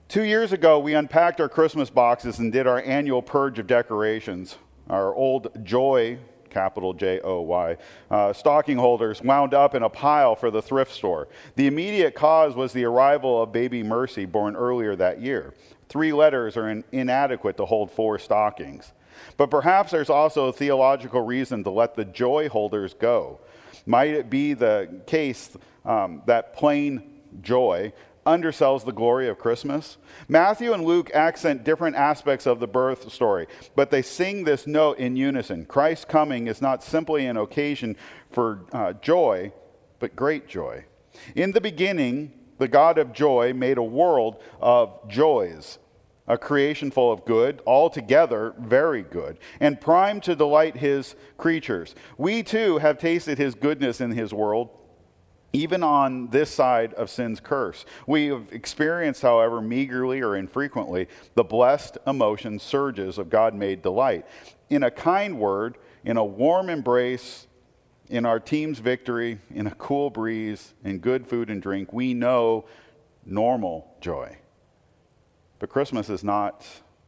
2 years ago, we unpacked our Christmas boxes and did our annual purge of decorations. Our old Joy, capital J-O-Y, stocking holders wound up in a pile for the thrift store. The immediate cause was the arrival of baby Mercy, born earlier that year. 3 letters are inadequate to hold 4 stockings. But perhaps there's also a theological reason to let the joy holders go. Might it be the case that plain joy undersells the glory of Christmas? Matthew and Luke accent different aspects of the birth story, but they sing this note in unison. Christ's coming is not simply an occasion for joy, but great joy. In the beginning, the God of joy made a world of joys, a creation full of good, altogether very good, and primed to delight his creatures. We too have tasted his goodness in his world, even on this side of sin's curse. We have experienced, however, meagerly or infrequently, the blessed emotion surges of God-made delight. In a kind word, in a warm embrace, in our team's victory, in a cool breeze, in good food and drink, we know normal joy. But Christmas is not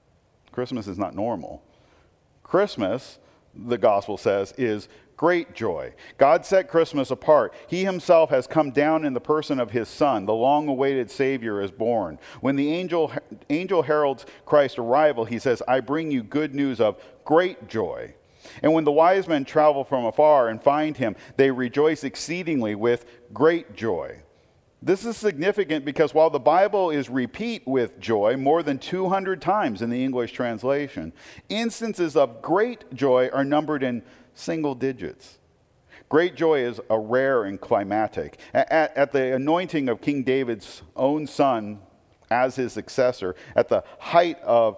normal. Christmas, the gospel says, is great joy. God set Christmas apart. He himself has come down in the person of his Son. The long-awaited Savior is born. When the angel heralds Christ's arrival, he says, I bring you good news of great joy. And when the wise men travel from afar and find him, they rejoice exceedingly with great joy. This is significant because while the Bible is replete with joy more than 200 times in the English translation, instances of great joy are numbered in single digits. Great joy is a rare and climatic. At the anointing of King David's own son as his successor, at the height of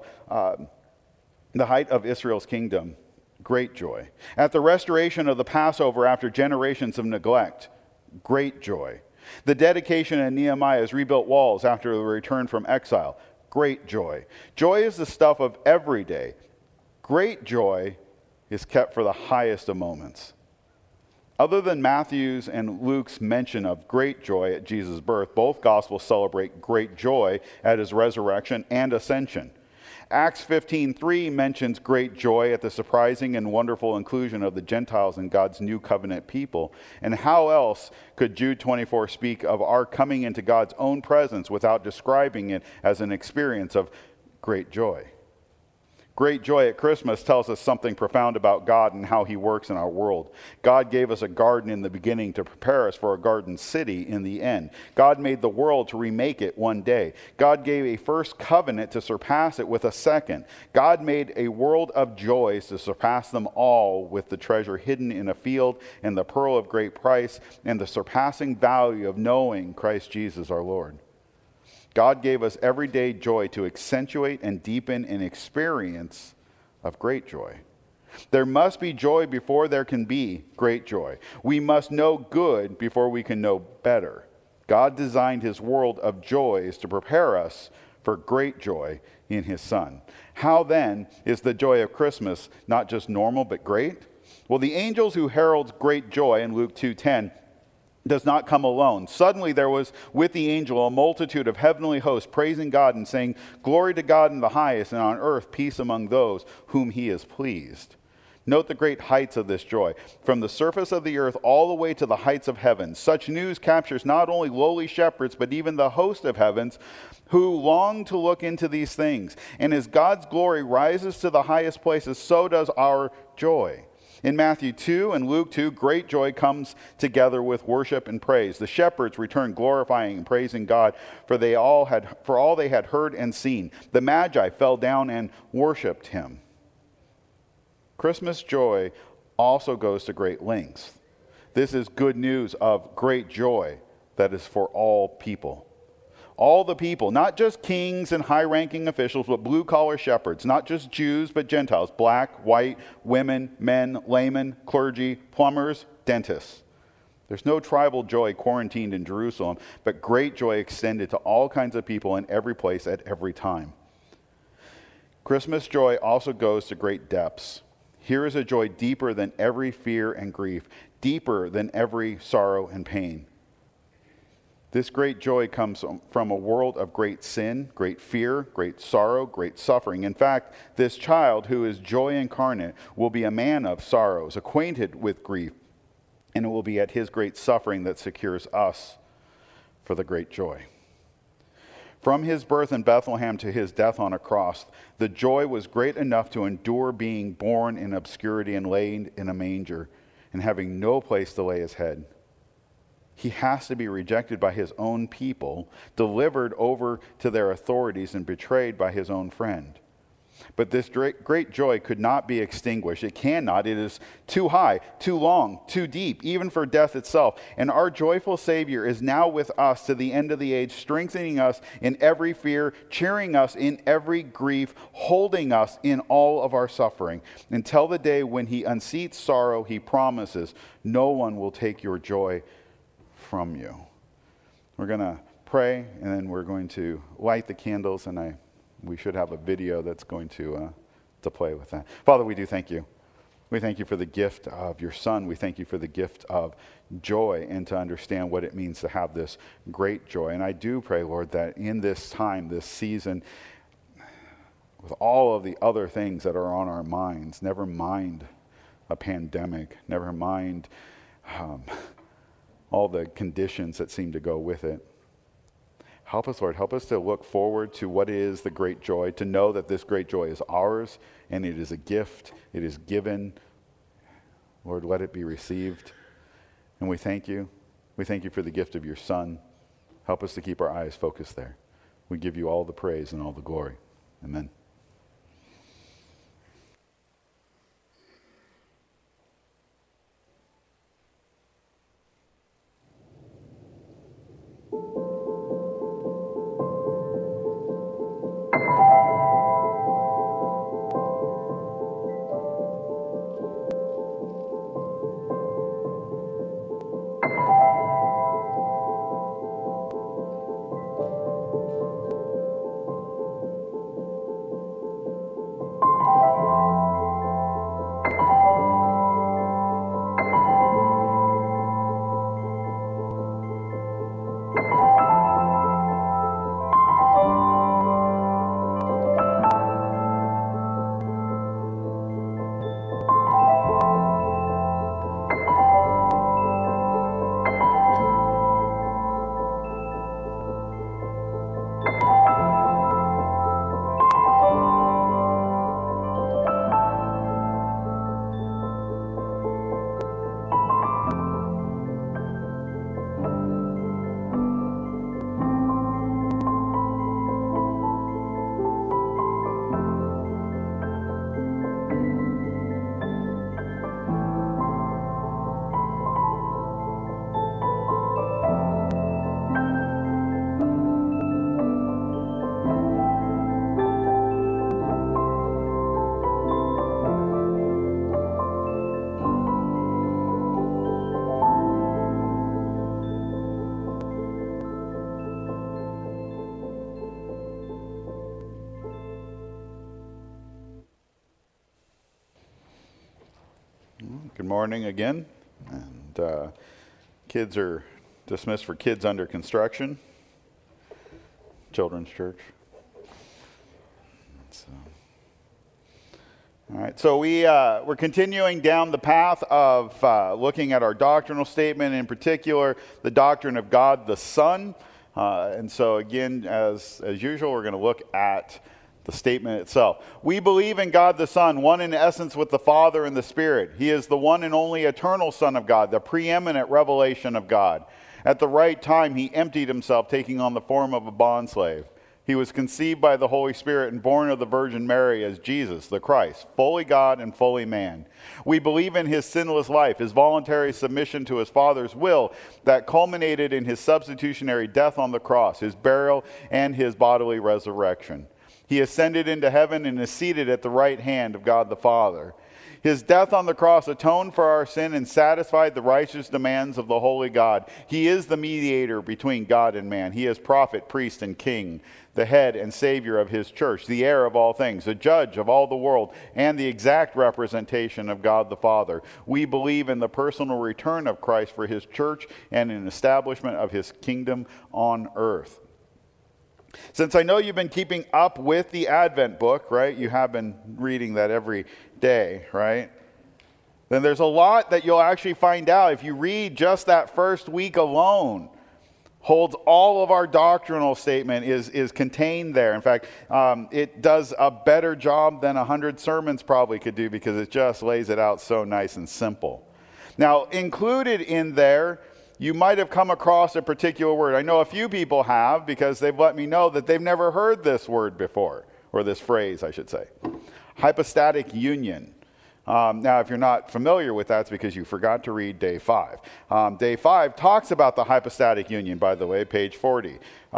Israel's kingdom, great joy. At the restoration of the Passover after generations of neglect, great joy. The dedication of Nehemiah's rebuilt walls after the return from exile, great joy. Joy is the stuff of every day. Great joy is kept for the highest of moments. Other than Matthew's and Luke's mention of great joy at Jesus' birth, both Gospels celebrate great joy at his resurrection and ascension. Acts 15:3 mentions great joy at the surprising and wonderful inclusion of the Gentiles in God's new covenant people. And how else could Jude 24 speak of our coming into God's own presence without describing it as an experience of great joy? Great joy at Christmas tells us something profound about God and how he works in our world. God gave us a garden in the beginning to prepare us for a garden city in the end. God made the world to remake it one day. God gave a first covenant to surpass it with a second. God made a world of joys to surpass them all with the treasure hidden in a field and the pearl of great price and the surpassing value of knowing Christ Jesus our Lord. God gave us everyday joy to accentuate and deepen an experience of great joy. There must be joy before there can be great joy. We must know good before we can know better. God designed his world of joys to prepare us for great joy in his Son. How then is the joy of Christmas not just normal but great? Well, the angels who herald great joy in Luke 2:10 does not come alone. Suddenly there was with the angel a multitude of heavenly hosts praising God and saying, Glory to God in the highest, and on earth peace among those whom he is pleased. Note the great heights of this joy. From the surface of the earth all the way to the heights of heaven. Such news captures not only lowly shepherds, but even the host of heavens who long to look into these things. And as God's glory rises to the highest places, so does our joy. In Matthew 2 and Luke 2, great joy comes together with worship and praise. The shepherds return glorifying and praising God for all they had heard and seen. The Magi fell down and worshiped him. Christmas joy also goes to great lengths. This is good news of great joy that is for all people. All the people, not just kings and high-ranking officials, but blue-collar shepherds, not just Jews, but Gentiles, black, white, women, men, laymen, clergy, plumbers, dentists. There's no tribal joy quarantined in Jerusalem, but great joy extended to all kinds of people in every place at every time. Christmas joy also goes to great depths. Here is a joy deeper than every fear and grief, deeper than every sorrow and pain. This great joy comes from a world of great sin, great fear, great sorrow, great suffering. In fact, this child who is joy incarnate will be a man of sorrows, acquainted with grief, and it will be at his great suffering that secures us for the great joy. From his birth in Bethlehem to his death on a cross, the joy was great enough to endure being born in obscurity and laid in a manger and having no place to lay his head. He has to be rejected by his own people, delivered over to their authorities, and betrayed by his own friend. But this great joy could not be extinguished. It cannot. It is too high, too long, too deep, even for death itself. And our joyful Savior is now with us to the end of the age, strengthening us in every fear, cheering us in every grief, holding us in all of our suffering. Until the day when he unseats sorrow, he promises, no one will take your joy from you. We're going to pray, and then we're going to light the candles, and we should have a video that's going to play with that. Father, we do thank you. We thank you for the gift of your Son. We thank you for the gift of joy and to understand what it means to have this great joy. And I do pray, Lord, that in this time, this season, with all of the other things that are on our minds, never mind a pandemic, never mind all the conditions that seem to go with it. Help us, Lord. Help us to look forward to what is the great joy, to know that this great joy is ours and it is a gift. It is given. Lord, let it be received. And we thank you. We thank you for the gift of your Son. Help us to keep our eyes focused there. We give you all the praise and all the glory. Amen. Good morning again. And kids are dismissed for Kids Under Construction, Children's Church. All right, so we're continuing down the path of looking at our doctrinal statement, in particular, the doctrine of God the Son. And so again, as usual, we're going to look at the statement itself. We believe in God the Son, one in essence with the Father and the Spirit. He is the one and only eternal Son of God, the preeminent revelation of God. At the right time, he emptied himself, taking on the form of a bondslave. He was conceived by the Holy Spirit and born of the Virgin Mary as Jesus, the Christ, fully God and fully man. We believe in his sinless life, his voluntary submission to his Father's will that culminated in his substitutionary death on the cross, his burial, and his bodily resurrection. He ascended into heaven and is seated at the right hand of God the Father. His death on the cross atoned for our sin and satisfied the righteous demands of the holy God. He is the mediator between God and man. He is prophet, priest, and king, the head and savior of his church, the heir of all things, the judge of all the world, and the exact representation of God the Father. We believe in the personal return of Christ for his church and an establishment of his kingdom on earth. Since I know you've been keeping up with the Advent book, right? You have been reading that every day, right? Then there's a lot that you'll actually find out if you read just that first week alone. Holds all of our doctrinal statement is contained there. In fact, it does a better job than 100 sermons probably could do because it just lays it out so nice and simple. Now, included in there, you might have come across a particular word. I know a few people have because they've let me know that they've never heard this word before, or this phrase, I should say. Hypostatic union. Now, if you're not familiar with that, it's because you forgot to read day 5. Day 5 talks about the hypostatic union, by the way, page 40.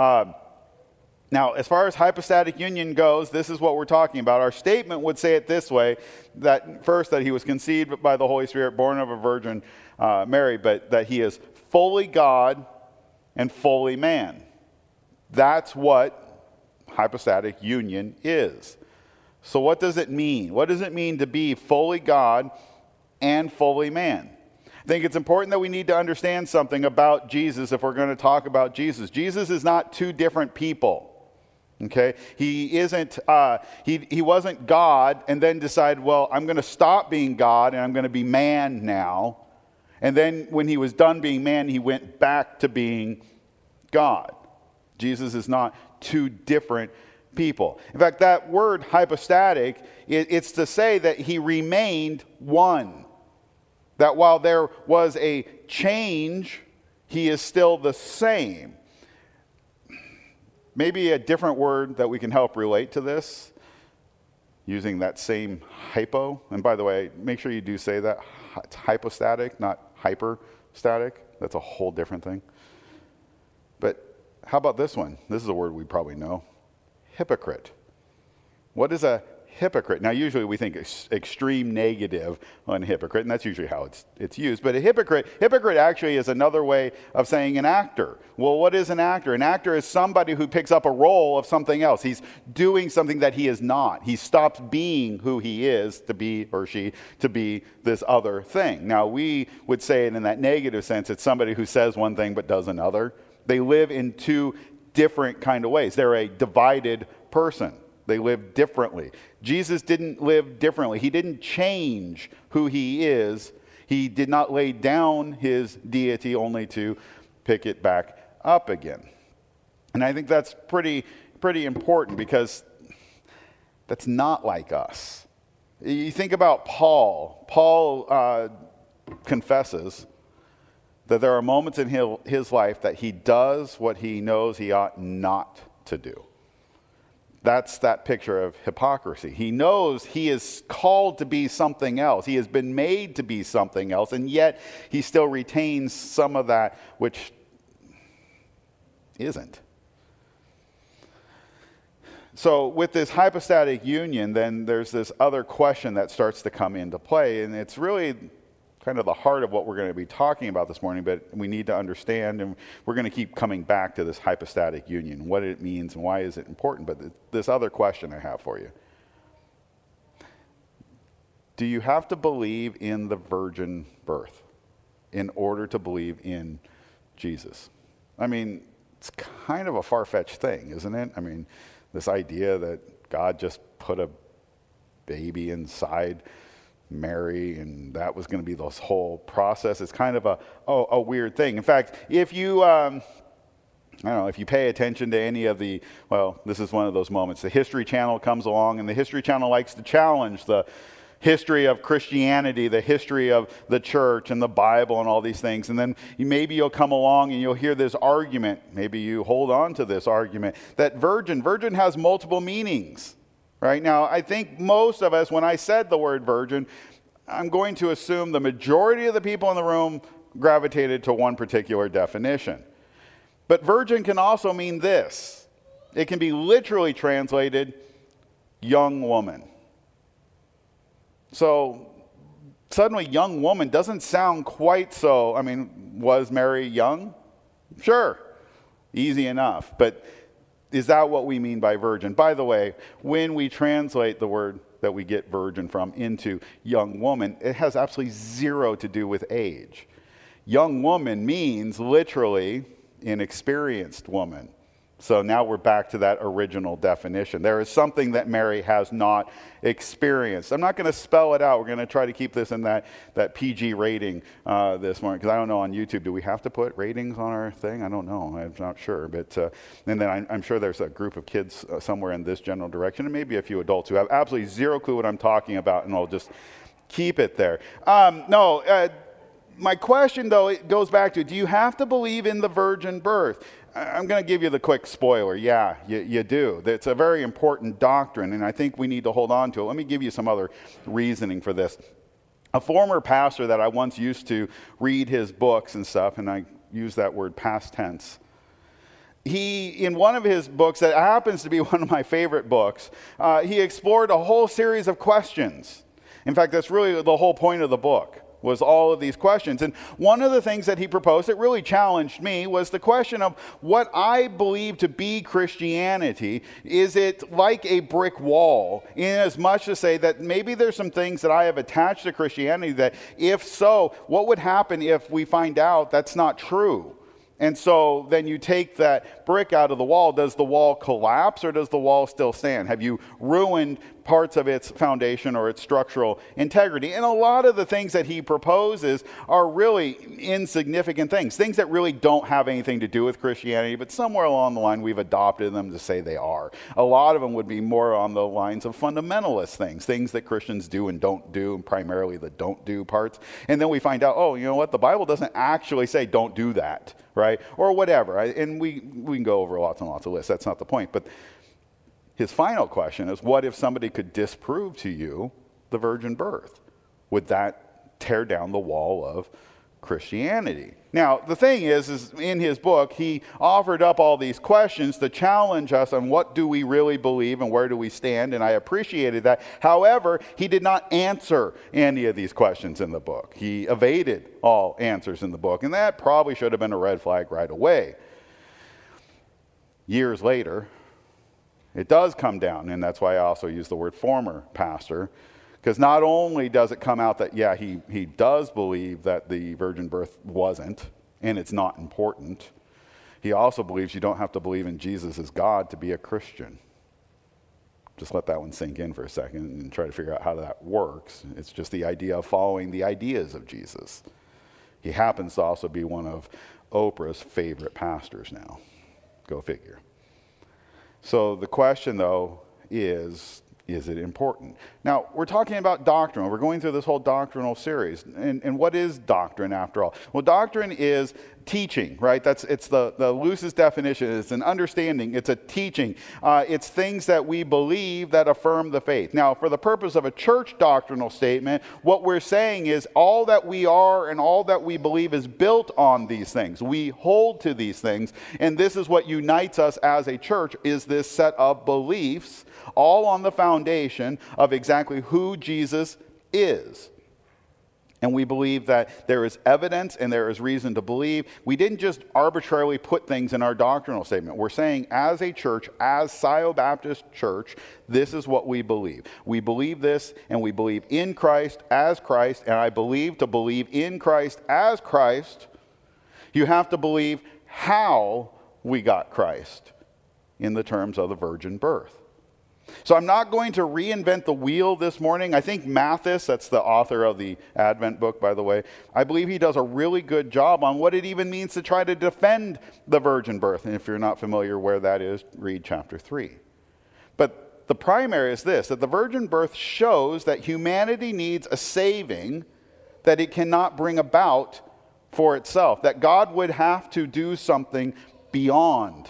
Now, as far as hypostatic union goes, this is what we're talking about. Our statement would say it this way, that first, that he was conceived by the Holy Spirit, born of a virgin Mary, but that he is fully God and fully man. That's what hypostatic union is. So what does it mean? What does it mean to be fully God and fully man? I think it's important that we need to understand something about Jesus if we're going to talk about Jesus. Jesus is not two different people. Okay? He isn't he wasn't God and then decided, well, I'm going to stop being God and I'm going to be man now. And then when he was done being man, he went back to being God. Jesus is not two different people. In fact, that word hypostatic, it's to say that he remained one. That while there was a change, he is still the same. Maybe a different word that we can help relate to this, using that same hypo. And by the way, make sure you do say that. It's hypostatic, not hyperstatic. That's a whole different thing. But how about this one? This is a word we probably know. Hypocrite. What is a hypocrite? Now, usually we think extreme negative on hypocrite, and that's usually how it's used. But a hypocrite actually is another way of saying an actor. Well, what is an actor? An actor is somebody who picks up a role of something else. He's doing something that he is not. He stops being who he is to be, or she, to be this other thing. Now, we would say it in that negative sense. It's somebody who says one thing but does another. They live in two different kind of ways. They're a divided person. They live differently. Jesus didn't live differently. He didn't change who he is. He did not lay down his deity only to pick it back up again. And I think that's pretty important because that's not like us. You think about Paul. Paul confesses that there are moments in his life that he does what he knows he ought not to do. That's that picture of hypocrisy. He knows he is called to be something else. He has been made to be something else, and yet he still retains some of that which isn't. So with this hypostatic union, then there's this other question that starts to come into play, and it's really kind of the heart of what we're going to be talking about this morning, but we need to understand, and we're going to keep coming back to this hypostatic union, what it means and why is it important. But this other question I have for you. Do you have to believe in the virgin birth in order to believe in Jesus? I mean, it's kind of a far-fetched thing, isn't it? I mean, this idea that God just put a baby inside Mary, and that was going to be this whole process. It's kind of a weird thing. In fact, if you, I don't know, if you pay attention to any of the, well, this is one of those moments. The History Channel comes along, and the History Channel likes to challenge the history of Christianity, the history of the church and the Bible and all these things. And then maybe you'll come along and you'll hear this argument. Maybe you hold on to this argument that virgin has multiple meanings. Right now, I think most of us, when I said the word virgin, I'm going to assume the majority of the people in the room gravitated to one particular definition. But virgin can also mean this. It can be literally translated young woman. So suddenly young woman doesn't sound quite so, was Mary young? Sure, easy enough. But is that what we mean by virgin? By the way, when we translate the word that we get virgin from into young woman, it has absolutely zero to do with age. Young woman means literally inexperienced woman. So now we're back to that original definition. There is something that Mary has not experienced. I'm not going to spell it out. We're going to try to keep this in that PG rating this morning, because I don't know on YouTube, do we have to put ratings on our thing? I don't know. I'm not sure. But and then I'm sure there's a group of kids somewhere in this general direction, and maybe a few adults who have absolutely zero clue what I'm talking about, and I'll just keep it there. My question, though, it goes back to, do you have to believe in the virgin birth? I'm going to give you the quick spoiler. Yeah, you do. It's a very important doctrine, and I think we need to hold on to it. Let me give you some other reasoning for this. A former pastor that I once used to read his books and stuff, and I use that word past tense, he, in one of his books that happens to be one of my favorite books, he explored a whole series of questions. In fact, that's really the whole point of the book, was all of these questions. And one of the things that he proposed that really challenged me was the question of what I believe to be Christianity. Is it like a brick wall, in as much to say that maybe there's some things that I have attached to Christianity that, if so, what would happen if we find out that's not true? And so then you take that brick out of the wall. Does the wall collapse, or does the wall still stand? Have you ruined parts of its foundation or its structural integrity? And a lot of the things that he proposes are really insignificant things that really don't have anything to do with Christianity, but somewhere along the line we've adopted them to say they are. A lot of them would be more on the lines of fundamentalist things that Christians do and don't do, and primarily the don't do parts. And then we find out, oh, you know what? The Bible doesn't actually say don't do that, right? Or whatever. And we can go over lots and lots of lists. That's not the point. But his final question is, what if somebody could disprove to you the virgin birth? Would that tear down the wall of Christianity? Now, the thing is in his book, he offered up all these questions to challenge us on what do we really believe and where do we stand, and I appreciated that. However, he did not answer any of these questions in the book. He evaded all answers in the book, and that probably should have been a red flag right away. Years later, it does come down, and that's why I also use the word former pastor, because not only does it come out that, yeah, he does believe that the virgin birth wasn't, and it's not important, he also believes you don't have to believe in Jesus as God to be a Christian. Just let that one sink in for a second and try to figure out how that works. It's just the idea of following the ideas of Jesus. He happens to also be one of Oprah's favorite pastors now. Go figure. So the question, though, is it important? Now, we're talking about doctrine. We're going through this whole doctrinal series. And what is doctrine, after all? Well, doctrine is teaching, right? It's the loosest definition. It's an understanding. It's a teaching. It's things that we believe that affirm the faith. Now, for the purpose of a church doctrinal statement, what we're saying is all that we are and all that we believe is built on these things. We hold to these things, and this is what unites us as a church, is this set of beliefs, all on the foundation of exactly who Jesus is. And we believe that there is evidence and there is reason to believe. We didn't just arbitrarily put things in our doctrinal statement. We're saying as a church, as Scio Baptist Church, this is what we believe. We believe this, and we believe in Christ as Christ. And I believe to believe in Christ as Christ, you have to believe how we got Christ in the terms of the virgin birth. So I'm not going to reinvent the wheel this morning. I think Mathis, that's the author of the Advent book, by the way, I believe he does a really good job on what it even means to try to defend the virgin birth. And if you're not familiar where that is, read chapter 3. But the primary is this, that the virgin birth shows that humanity needs a saving that it cannot bring about for itself, that God would have to do something beyond.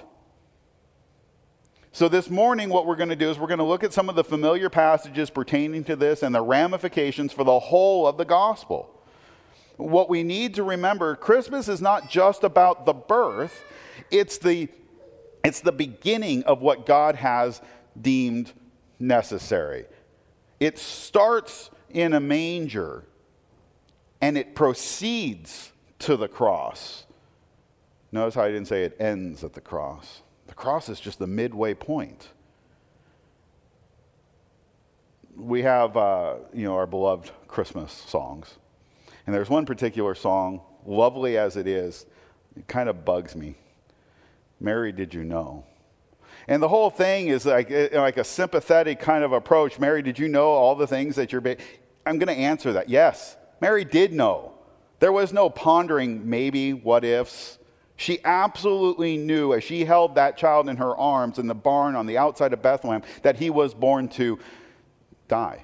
So this morning, what we're going to do is we're going to look at some of the familiar passages pertaining to this and the ramifications for the whole of the gospel. What we need to remember, Christmas is not just about the birth, it's the beginning of what God has deemed necessary. It starts in a manger, and it proceeds to the cross. Notice how I didn't say it ends at the cross. The cross is just the midway point. We have, our beloved Christmas songs. And there's one particular song, lovely as it is, it kind of bugs me. Mary, did you know? And the whole thing is like a sympathetic kind of approach. Mary, did you know all the things that I'm going to answer that. Yes, Mary did know. There was no pondering maybe, what ifs. She absolutely knew as she held that child in her arms in the barn on the outside of Bethlehem that he was born to die.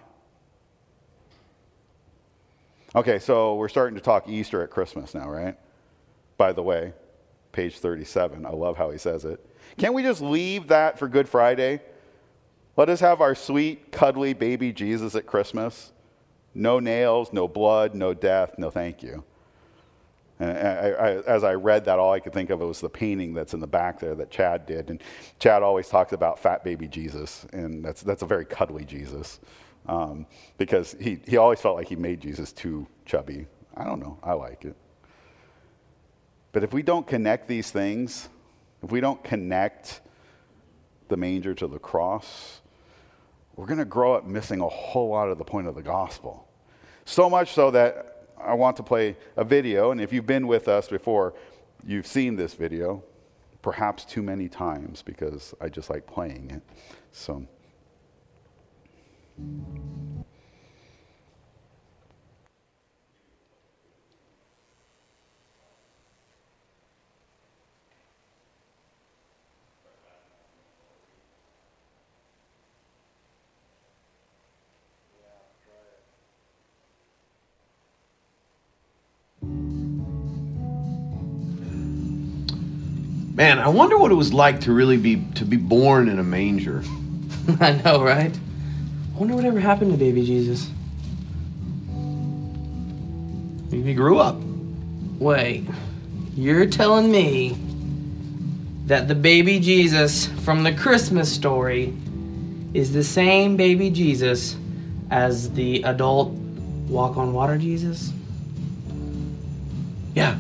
Okay, so we're starting to talk Easter at Christmas now, right? By the way, page 37. I love how he says it. Can't we just leave that for Good Friday? Let us have our sweet, cuddly baby Jesus at Christmas. No nails, no blood, no death, no thank you. And as I read that, all I could think of was the painting that's in the back there that Chad did. And Chad always talks about fat baby Jesus, and that's a very cuddly Jesus, because he always felt like he made Jesus too chubby. I don't know. I like it. But if we don't connect these things, if we don't connect the manger to the cross, we're going to grow up missing a whole lot of the point of the gospel. So much so that I want to play a video, and if you've been with us before, you've seen this video, perhaps too many times, because I just like playing it. So. Man, I wonder what it was like to really be born in a manger. I know, right? I wonder whatever happened to baby Jesus. He grew up. Wait, you're telling me that the baby Jesus from the Christmas story is the same baby Jesus as the adult walk on water Jesus? Yeah.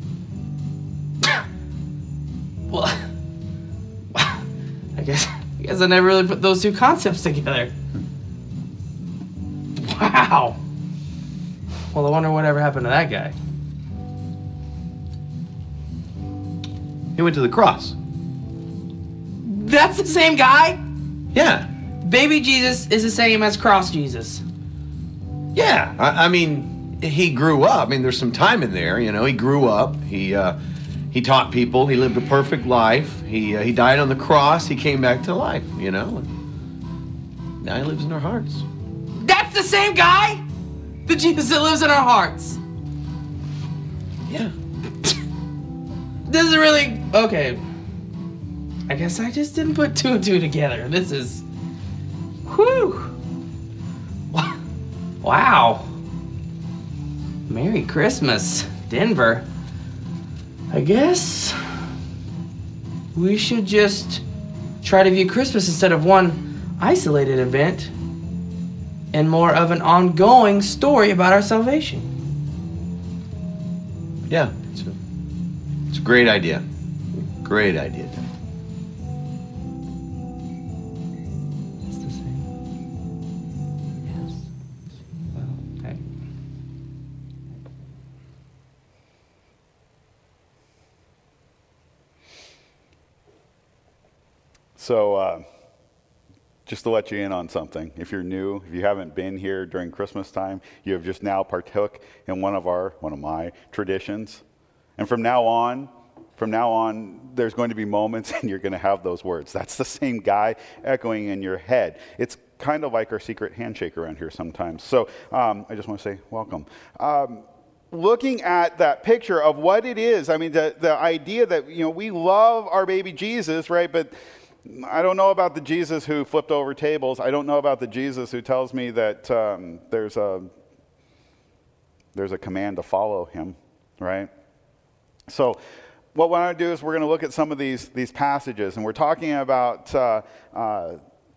Well, I guess I never really put those two concepts together. Wow. Well, I wonder whatever happened to that guy. He went to the cross. That's the same guy? Yeah. Baby Jesus is the same as cross Jesus. Yeah. I mean, he grew up. I mean, there's some time in there. You know, he grew up. He taught people. He lived a perfect life. He died on the cross. He came back to life, you know. And now he lives in our hearts. That's the same guy? The Jesus that lives in our hearts. Yeah. This is really... Okay. I guess I just didn't put two and two together. This is... Whew. Wow. Merry Christmas, Denver. I guess we should just try to view Christmas instead of one isolated event and more of an ongoing story about our salvation. Yeah, it's a great idea. Great idea. It's the same. Yes. Well, okay. So, just to let you in on something, if you're new, if you haven't been here during Christmas time, you have just now partook in one of my traditions. And from now on, there's going to be moments and you're going to have those words. That's the same guy echoing in your head. It's kind of like our secret handshake around here sometimes. So I just want to say welcome. Looking at that picture of what it is, I mean, the idea that, we love our baby Jesus, right? But I don't know about the Jesus who flipped over tables. I don't know about the Jesus who tells me that there's a command to follow him, right? So what we're going to do is we're going to look at some of these passages, and we're talking about the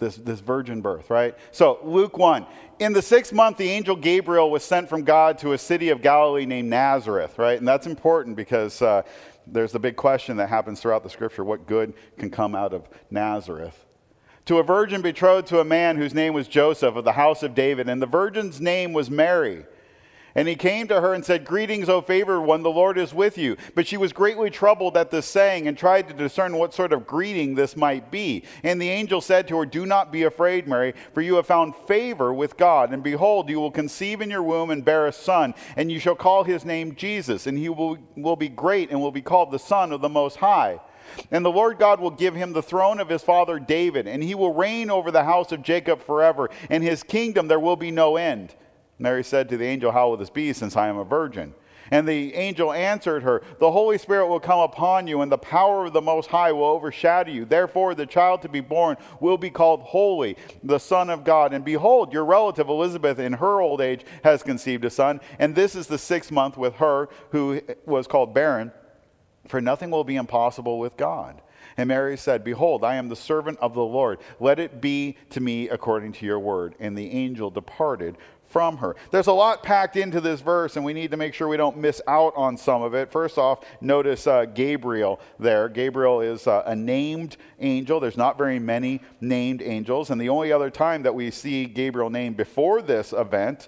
this virgin birth, right? So Luke 1, in the 6th month, the angel Gabriel was sent from God to a city of Galilee named Nazareth, right? And that's important because there's the big question that happens throughout the scripture: what good can come out of Nazareth? To a virgin betrothed to a man whose name was Joseph, of the house of David, and the virgin's name was Mary. And he came to her and said, "Greetings, O favored one, the Lord is with you." But she was greatly troubled at this saying and tried to discern what sort of greeting this might be. And the angel said to her, "Do not be afraid, Mary, for you have found favor with God. And behold, you will conceive in your womb and bear a son, and you shall call his name Jesus. And he will be great and will be called the Son of the Most High. And the Lord God will give him the throne of his father David, and he will reign over the house of Jacob forever, and his kingdom there will be no end." Mary said to the angel, "How will this be, since I am a virgin?" And the angel answered her, "The Holy Spirit will come upon you, and the power of the Most High will overshadow you. Therefore, the child to be born will be called Holy, the Son of God. And behold, your relative Elizabeth in her old age has conceived a son, and this is the 6th month with her who was called barren, for nothing will be impossible with God." And Mary said, "Behold, I am the servant of the Lord. Let it be to me according to your word." And the angel departed from her. There's a lot packed into this verse, and we need to make sure we don't miss out on some of it. First off, notice Gabriel there. Gabriel is a named angel. There's not very many named angels, and the only other time that we see Gabriel named before this event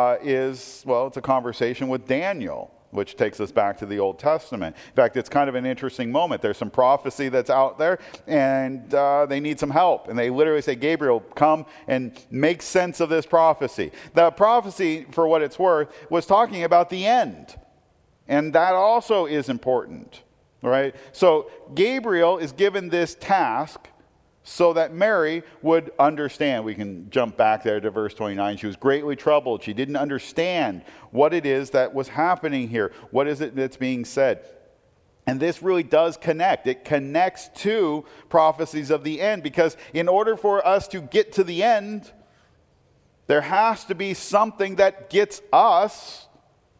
is, well, it's a conversation with Daniel, which takes us back to the Old Testament. In fact, it's kind of an interesting moment. There's some prophecy that's out there, and they need some help. And they literally say, "Gabriel, come and make sense of this prophecy." The prophecy, for what it's worth, was talking about the end. And that also is important, right? So Gabriel is given this task so that Mary would understand. We can jump back there to verse 29. She was greatly troubled. She didn't understand what it is that was happening here. What is it that's being said? And this really does connect. It connects to prophecies of the end, because in order for us to get to the end, there has to be something that gets us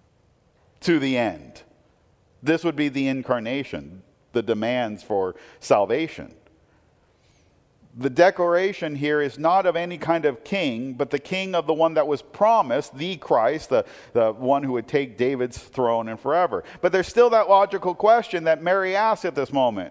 to the end. This would be the incarnation, the demands for salvation. The declaration here is not of any kind of king, but the king of the one that was promised, the Christ, the one who would take David's throne and forever. But there's still that logical question that Mary asks at this moment.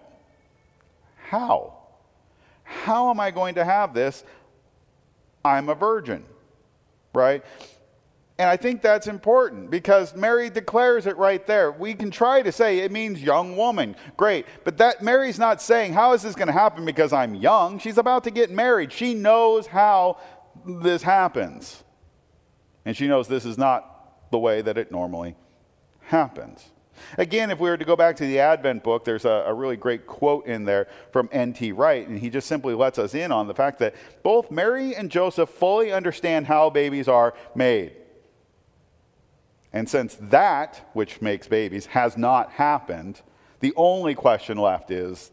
How? How am I going to have this? I'm a virgin, right? And I think that's important because Mary declares it right there. We can try to say it means young woman. Great. But that Mary's not saying, how is this going to happen because I'm young? She's about to get married. She knows how this happens. And she knows this is not the way that it normally happens. Again, if we were to go back to the Advent book, there's a really great quote in there from N.T. Wright, and he just simply lets us in on the fact that both Mary and Joseph fully understand how babies are made. And since that, which makes babies, has not happened, the only question left is,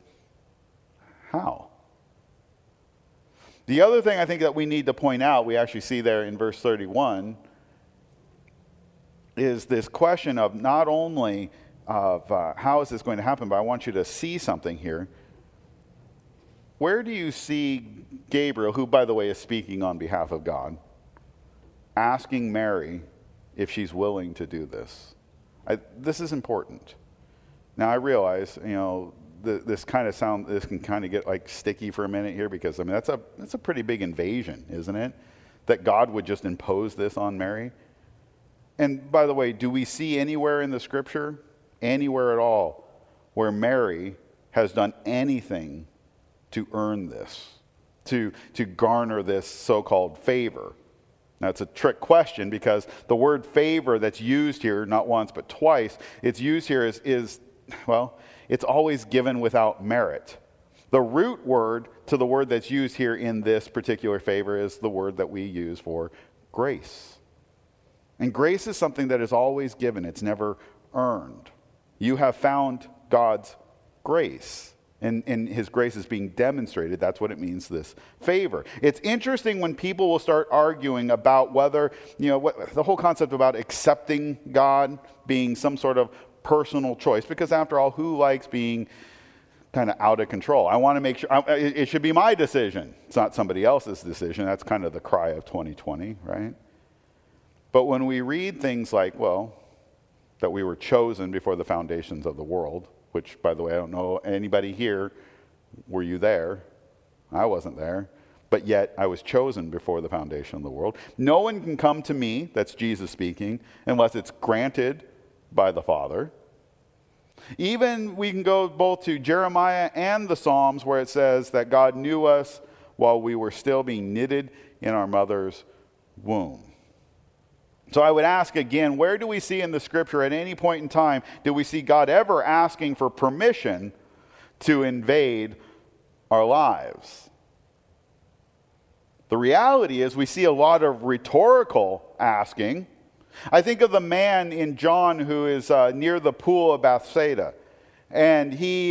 how? The other thing I think that we need to point out, we actually see there in verse 31, is this question of not only of how is this going to happen, but I want you to see something here. Where do you see Gabriel, who, by the way, is speaking on behalf of God, asking Mary if she's willing to do this? This is important. Now, I realize, this can kind of get like sticky for a minute here, because that's a pretty big invasion, isn't it? That God would just impose this on Mary. And by the way, do we see anywhere in the scripture, anywhere at all, where Mary has done anything to earn this, to garner this so-called favor? Now, it's a trick question, because the word favor that's used here, not once but twice, it's used here is it's always given without merit. The root word to the word that's used here in this particular favor is the word that we use for grace. And grace is something that is always given. It's never earned. You have found God's grace. And his grace is being demonstrated. That's what it means, this favor. It's interesting when people will start arguing about whether, the whole concept about accepting God being some sort of personal choice. Because after all, who likes being kind of out of control. I want to make sure, it should be my decision. It's not somebody else's decision. That's kind of the cry of 2020, right? But when we read things like, well, that we were chosen before the foundations of the world, which, by the way, I don't know anybody here, were you there? I wasn't there. But yet I was chosen before the foundation of the world. No one can come to me, that's Jesus speaking, unless it's granted by the Father. Even we can go both to Jeremiah and the Psalms where it says that God knew us while we were still being knitted in our mother's womb. So I would ask again, where do we see in the scripture at any point in time, do we see God ever asking for permission to invade our lives? The reality is we see a lot of rhetorical asking. I think of the man in John who is near the pool of Bethsaida. And he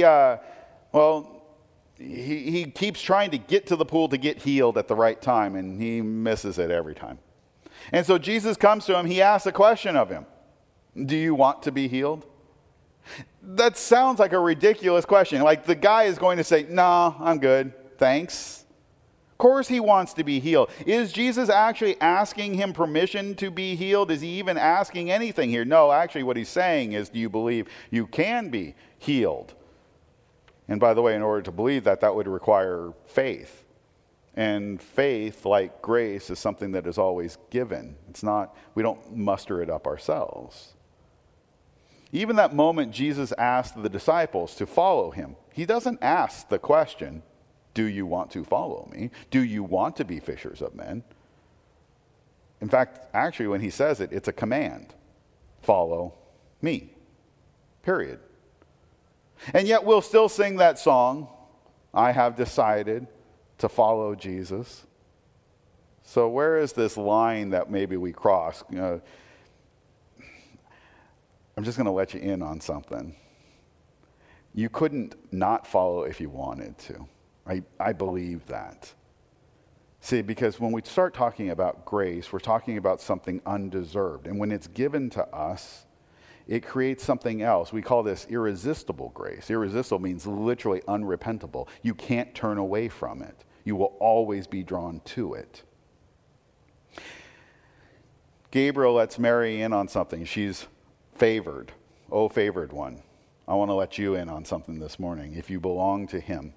keeps trying to get to the pool to get healed at the right time, and he misses it every time. And so Jesus comes to him. He asks a question of him. Do you want to be healed? That sounds like a ridiculous question. Like the guy is going to say, no, I'm good. Thanks. Of course he wants to be healed. Is Jesus actually asking him permission to be healed? Is he even asking anything here? No, actually what he's saying is, do you believe you can be healed? And by the way, in order to believe that, that would require faith. And faith, like grace, is something that is always given. It's not, we don't muster it up ourselves. Even that moment Jesus asked the disciples to follow him, he doesn't ask the question, do you want to follow me? Do you want to be fishers of men? In fact, actually, when he says it, it's a command. Follow me. Period. And yet we'll still sing that song, I have decided to follow Jesus. So where is this line that maybe we cross? I'm just going to let you in on something. You couldn't not follow if you wanted to. I believe that. See, because when we start talking about grace, we're talking about something undeserved. And when it's given to us, it creates something else. We call this irresistible grace. Irresistible means literally unrepentable. You can't turn away from it. You will always be drawn to it. Gabriel lets Mary in on something. She's favored. Oh, favored one. I want to let you in on something this morning. If you belong to him,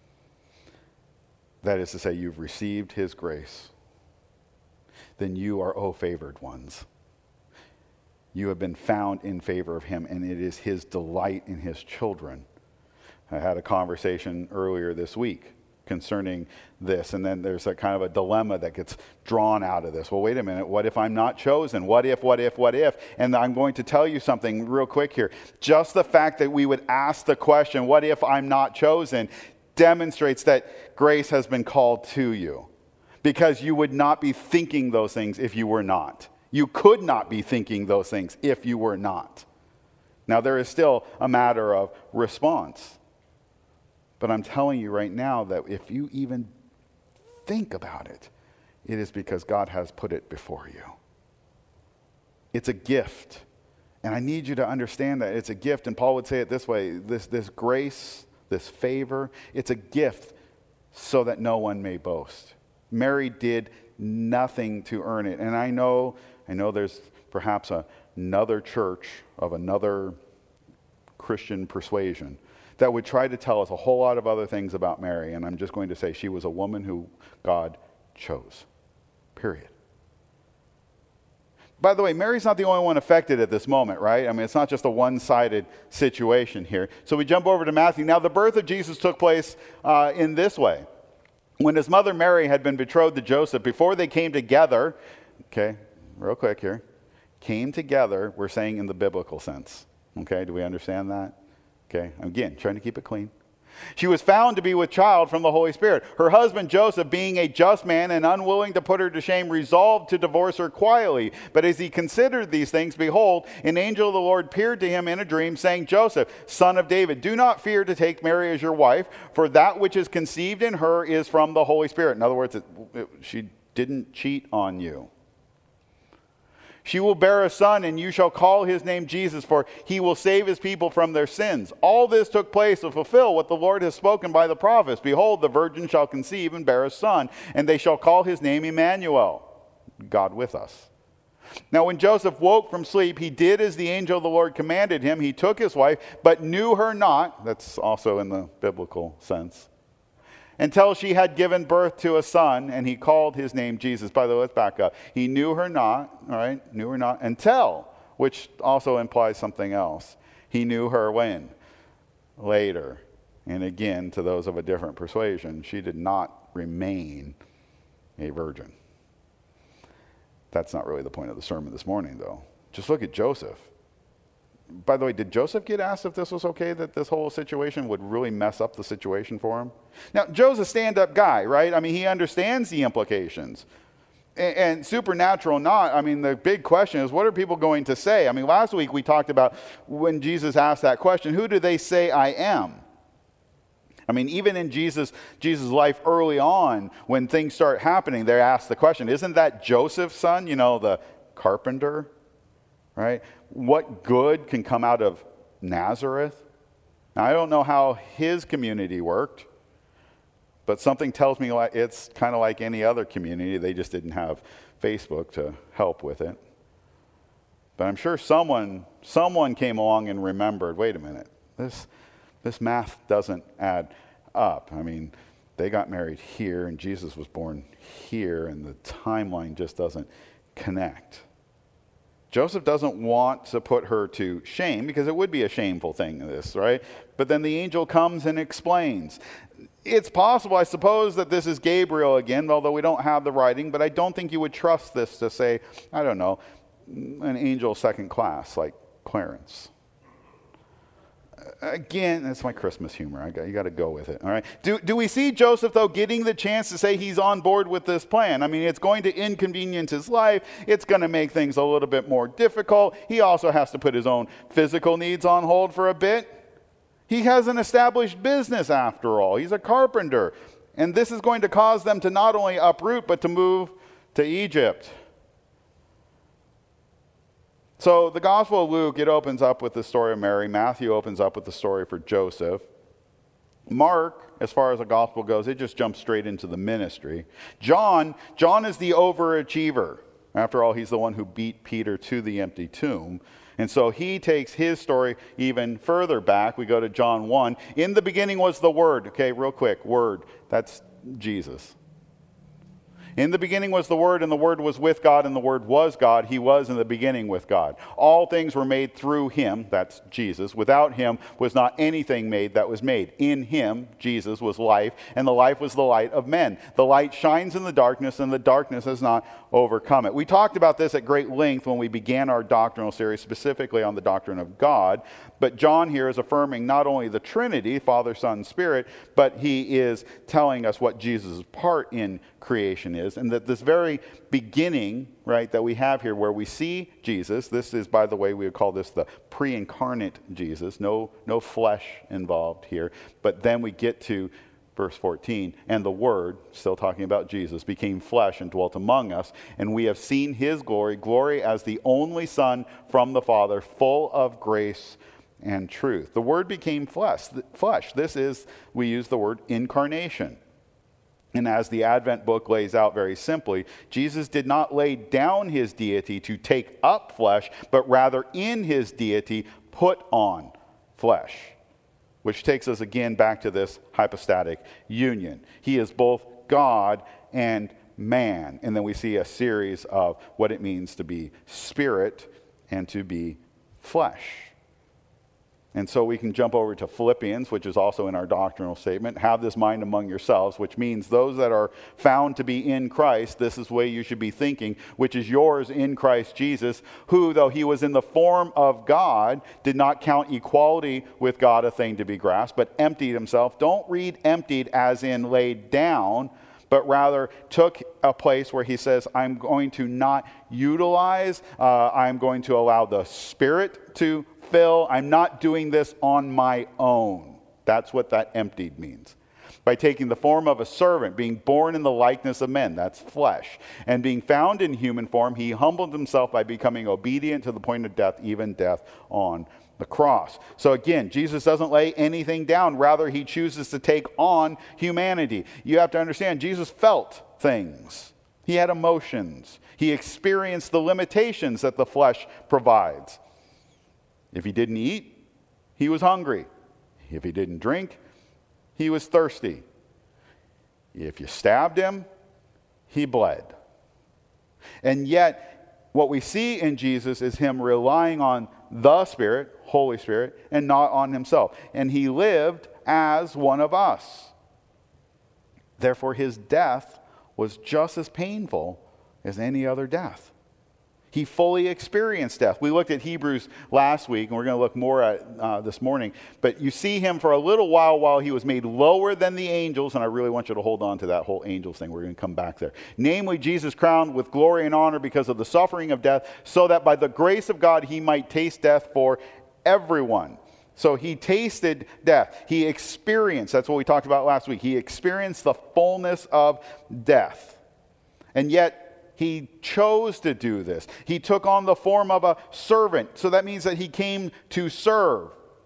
that is to say, you've received his grace, then you are, oh, favored ones. You have been found in favor of him, and it is his delight in his children. I had a conversation earlier this week concerning this, and then there's a kind of a dilemma that gets drawn out of this. Well, wait a minute, what if I'm not chosen? What if? And I'm going to tell you something real quick here. Just the fact that we would ask the question, what if I'm not chosen, demonstrates that grace has been called to you, because you would not be thinking those things if you were not. You could not be thinking those things if you were not. Now, there is still a matter of response. But I'm telling you right now that if you even think about it, it is because God has put it before you. It's a gift. And I need you to understand that it's a gift. And Paul would say it this way, this grace, this favor, it's a gift so that no one may boast. Mary did nothing to earn it. And I know there's perhaps another church of another Christian persuasion that would try to tell us a whole lot of other things about Mary, and I'm just going to say she was a woman who God chose. Period. By the way, Mary's not the only one affected at this moment, right? I mean, it's not just a one-sided situation here. So we jump over to Matthew. Now, the birth of Jesus took place in this way. When his mother Mary had been betrothed to Joseph, before they came together, okay, real quick here, came together, we're saying in the biblical sense. Okay, do we understand that? Okay, again, trying to keep it clean. She was found to be with child from the Holy Spirit. Her husband Joseph, being a just man and unwilling to put her to shame, resolved to divorce her quietly. But as he considered these things, behold, an angel of the Lord appeared to him in a dream, saying, Joseph, son of David, do not fear to take Mary as your wife, for that which is conceived in her is from the Holy Spirit. In other words, she didn't cheat on you. She will bear a son, and you shall call his name Jesus, for he will save his people from their sins. All this took place to fulfill what the Lord has spoken by the prophets. Behold, the virgin shall conceive and bear a son, and they shall call his name Emmanuel, God with us. Now when Joseph woke from sleep, he did as the angel of the Lord commanded him. He took his wife, but knew her not. That's also in the biblical sense. Until she had given birth to a son, and he called his name Jesus. By the way, let's back up. He knew her not, all right? Knew her not until, which also implies something else. He knew her when? Later. And again, to those of a different persuasion, she did not remain a virgin. That's not really the point of the sermon this morning, though. Just look at Joseph. By the way, did Joseph get asked if this was okay, that this whole situation would really mess up the situation for him? Now, Joe's a stand-up guy, right? I mean, he understands the implications. And supernatural not, I mean, the big question is, what are people going to say? I mean, last week we talked about when Jesus asked that question, who do they say I am? I mean, even in Jesus' life early on, when things start happening, they ask the question, isn't that Joseph's son, you know, the carpenter? Right? What good can come out of Nazareth? Now, I don't know how his community worked, but something tells me like it's kind of like any other community. They just didn't have Facebook to help with it. But I'm sure someone came along and remembered, wait a minute, this math doesn't add up. I mean, they got married here, and Jesus was born here, and the timeline just doesn't connect. Joseph doesn't want to put her to shame, because it would be a shameful thing, this, right? But then the angel comes and explains. It's possible, I suppose, that this is Gabriel again, although we don't have the writing, but I don't think you would trust this to say, I don't know, an angel second class like Clarence. Again, that's my Christmas humor. You got to go with it, all right? Do we see Joseph, though, getting the chance to say he's on board with this plan? I mean, it's going to inconvenience his life. It's going to make things a little bit more difficult. He also has to put his own physical needs on hold for a bit. He has an established business, after all. He's a carpenter. And this is going to cause them to not only uproot, but to move to Egypt. So the Gospel of Luke, it opens up with the story of Mary. Matthew opens up with the story for Joseph. Mark, as far as the Gospel goes, it just jumps straight into the ministry. John is the overachiever. After all, he's the one who beat Peter to the empty tomb. And so he takes his story even further back. We go to John 1. In the beginning was the Word. Okay, real quick, Word. That's Jesus. In the beginning was the Word, and the Word was with God, and the Word was God. He was in the beginning with God. All things were made through him, that's Jesus. Without him was not anything made that was made. In him, Jesus, was life, and the life was the light of men. The light shines in the darkness, and the darkness has not overcome it. We talked about this at great length when we began our doctrinal series, specifically on the doctrine of God. But John here is affirming not only the Trinity, Father, Son, Spirit, but he is telling us what Jesus' part in creation is, and that this very beginning, right, that we have here where we see Jesus, this is, by the way, we would call this the pre-incarnate Jesus, no flesh involved here, but then we get to verse 14, and the Word, still talking about Jesus, became flesh and dwelt among us, and we have seen his glory as the only Son from the Father, full of grace and truth. The Word became flesh. This is, we use the word incarnation. And as the Advent book lays out very simply, Jesus did not lay down his deity to take up flesh, but rather in his deity put on flesh. Which takes us again back to this hypostatic union. He is both God and man. And then we see a series of what it means to be spirit and to be flesh. And so we can jump over to Philippians, which is also in our doctrinal statement. Have this mind among yourselves, which means those that are found to be in Christ, this is the way you should be thinking, which is yours in Christ Jesus, who, though he was in the form of God, did not count equality with God a thing to be grasped, but emptied himself. Don't read emptied as in laid down, but rather took a place where he says, I'm going to not utilize, I'm going to allow the Spirit to fill. I'm not doing this on my own. That's what that emptied means. by taking the form of a servant, being born in the likeness of men, that's flesh, and being found in human form, he humbled himself by becoming obedient to the point of death, even death on the cross. So again, Jesus doesn't lay anything down. Rather, he chooses to take on humanity. You have to understand, Jesus felt things. He had emotions. He experienced the limitations that the flesh provides. If he didn't eat, he was hungry. If he didn't drink, he was thirsty. If you stabbed him, he bled. And yet, what we see in Jesus is him relying on the Spirit, Holy Spirit, and not on himself. And he lived as one of us. Therefore, his death was just as painful as any other death. He fully experienced death. We looked at Hebrews last week, and we're going to look more at this morning. But you see him for a little while he was made lower than the angels, and I really want you to hold on to that whole angels thing. We're going to come back there. Namely, Jesus crowned with glory and honor because of the suffering of death, so that by the grace of God he might taste death for everyone. So he tasted death. He experienced, that's what we talked about last week, he experienced the fullness of death. And yet, he chose to do this. He took on the form of a servant. So that means that he came to serve,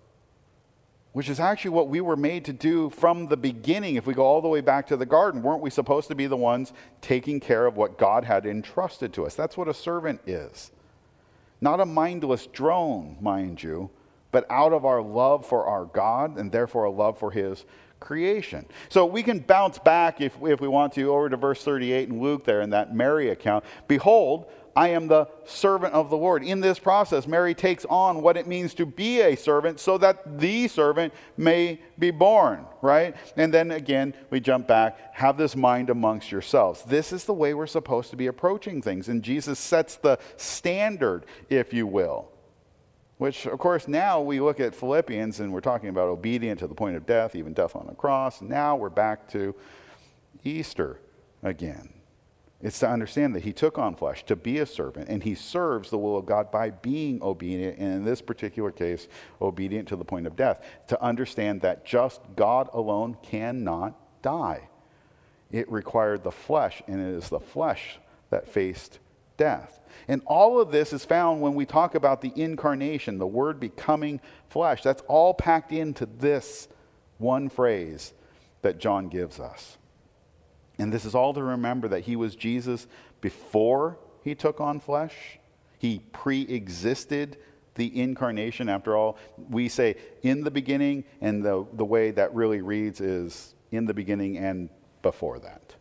which is actually what we were made to do from the beginning. If we go all the way back to the garden, weren't we supposed to be the ones taking care of what God had entrusted to us? That's what a servant is. Not a mindless drone, mind you, but out of our love for our God and therefore a love for his creation. So we can bounce back if we want to over to verse 38 in Luke there in that Mary account. Behold, I am the servant of the Lord. In this process, Mary takes on what it means to be a servant so that the servant may be born, right? And then again, we jump back, have this mind amongst yourselves. This is the way we're supposed to be approaching things. And Jesus sets the standard, if you will. Which, of course, now we look at Philippians and we're talking about obedience to the point of death, even death on the cross. Now we're back to Easter again. It's to understand that he took on flesh to be a servant, and he serves the will of God by being obedient, and in this particular case, obedient to the point of death. To understand that just God alone cannot die. It required the flesh, and it is the flesh that faced death. And all of this is found when we talk about the incarnation, the Word becoming flesh. That's all packed into this one phrase that John gives us. And this is all to remember that he was Jesus before he took on flesh. He pre-existed the incarnation. After all, we say in the beginning, and the way that really reads is in the beginning and before that.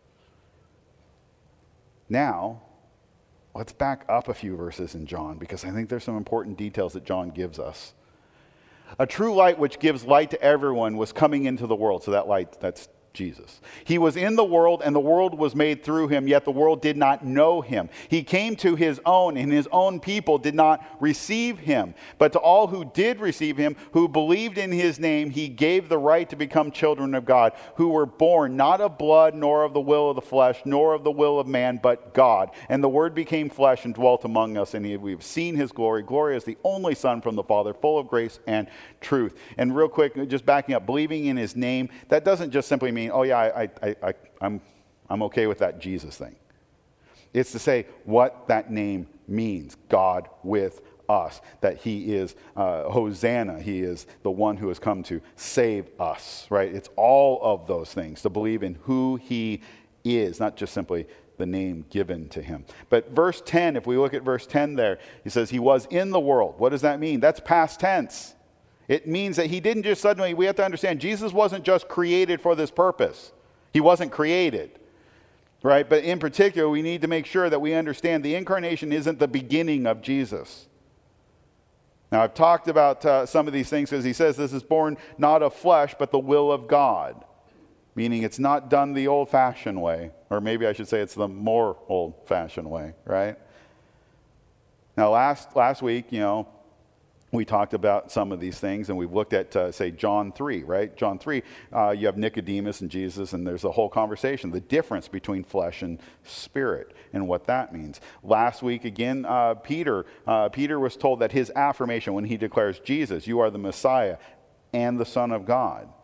Now, let's back up a few verses in John, because I think there's some important details that John gives us. A true light which gives light to everyone was coming into the world. So that light, that's Jesus. He was in the world, and the world was made through him, yet the world did not know him. He came to his own, and his own people did not receive him. But to all who did receive him, who believed in his name, he gave the right to become children of God, who were born not of blood, nor of the will of the flesh, nor of the will of man, but God. And the Word became flesh and dwelt among us, and we've seen his glory. Glory as the only Son from the Father, full of grace and truth. And real quick, just backing up, believing in his name, that doesn't just simply mean, oh yeah, I'm okay with that Jesus thing. It's to say what that name means, God with us, that he is Hosanna, he is the one who has come to save us, right? It's all of those things, to believe in who he is, not just simply the name given to him. But verse 10, if we look at verse 10 there, he says he was in the world. What does that mean? That's past tense. It means that he didn't just suddenly, we have to understand, Jesus wasn't just created for this purpose. He wasn't created, right? But in particular, we need to make sure that we understand the incarnation isn't the beginning of Jesus. Now, I've talked about some of these things because he says this is born not of flesh, but the will of God. Meaning it's not done the old-fashioned way. Or maybe I should say it's the more old-fashioned way, right? Now, last week, we talked about some of these things, and we've looked at, say, John 3, right? John 3, you have Nicodemus and Jesus, and there's a whole conversation, the difference between flesh and spirit, and what that means. Last week, again, Peter was told that his affirmation when he declares, Jesus, you are the Messiah and the Son of God.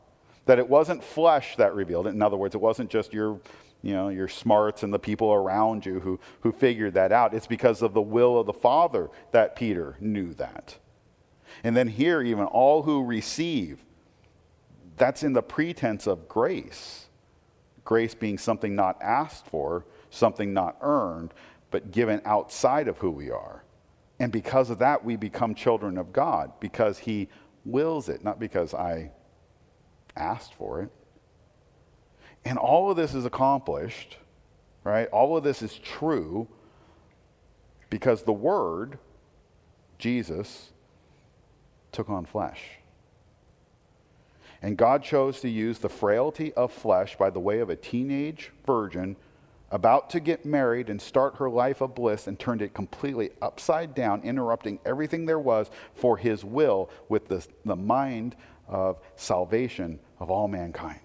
That it wasn't flesh that revealed it. In other words, it wasn't just your smarts and the people around you who figured that out. It's because of the will of the Father that Peter knew that. And then here, even all who receive, that's in the pretense of grace. Grace being something not asked for, something not earned, but given outside of who we are. And because of that, we become children of God, because he wills it, not because I asked for it. And all of this is accomplished, right? All of this is true because the Word, Jesus, took on flesh. And God chose to use the frailty of flesh by the way of a teenage virgin about to get married and start her life of bliss, and turned it completely upside down, interrupting everything there was for his will with the mind of salvation of all mankind.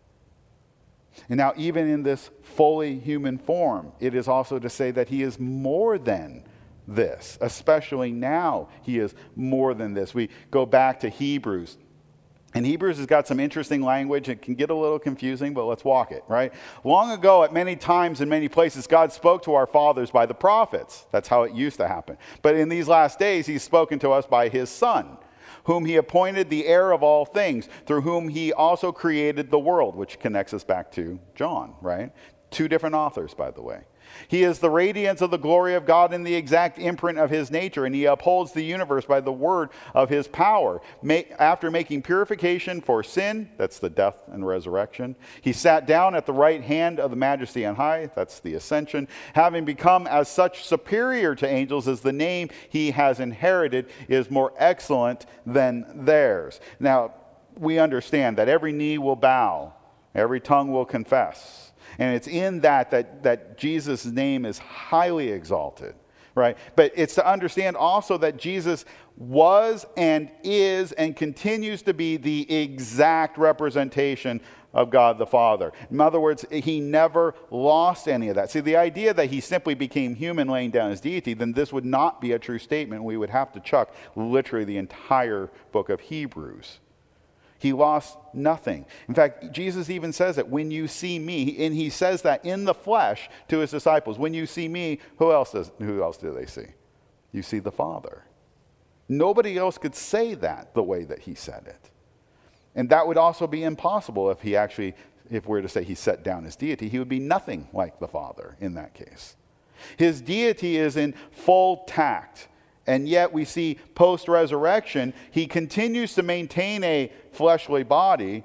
And now, even in this fully human form, it is also to say that he is more than this. Especially now, he is more than this. We go back to Hebrews. And Hebrews has got some interesting language. It can get a little confusing, but let's walk it, right? Long ago, at many times in many places, God spoke to our fathers by the prophets. That's how it used to happen. But in these last days, he's spoken to us by his Son, whom he appointed the heir of all things, through whom he also created the world, which connects us back to John, right? Two different authors, by the way. He is the radiance of the glory of God and the exact imprint of his nature, and he upholds the universe by the word of his power. After making purification for sin, that's the death and resurrection, he sat down at the right hand of the majesty on high, that's the ascension, having become as such superior to angels as the name he has inherited is more excellent than theirs. Now, we understand that every knee will bow, every tongue will confess. And it's in that Jesus' name is highly exalted, right? But it's to understand also that Jesus was and is and continues to be the exact representation of God the Father. In other words, he never lost any of that. See, the idea that he simply became human laying down his deity, then this would not be a true statement. We would have to chuck literally the entire book of Hebrews. He lost nothing. In fact, Jesus even says that when you see me, and he says that in the flesh to his disciples, when you see me, who else do they see? You see the Father. Nobody else could say that the way that he said it. And that would also be impossible if we're to say he set down his deity. He would be nothing like the Father in that case. His deity is in full tact. And yet we see post-resurrection, he continues to maintain a fleshly body,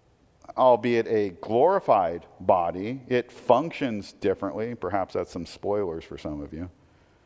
albeit a glorified body. It functions differently. Perhaps that's some spoilers for some of you.